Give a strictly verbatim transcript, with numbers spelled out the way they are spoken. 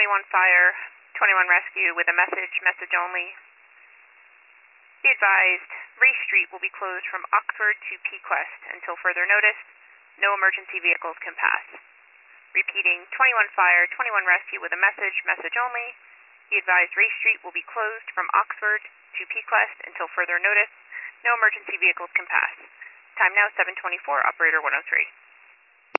twenty-one Fire, twenty-one Rescue with a message, message only. Be advised, Race Street will be closed from Oxford to Pequest until further notice. No emergency vehicles can pass. Repeating, twenty-one Fire, twenty-one Rescue with a message, message only. Be advised, Race Street will be closed from Oxford to Pequest until further notice. No emergency vehicles can pass. Time now seven twenty-four, operator one oh three.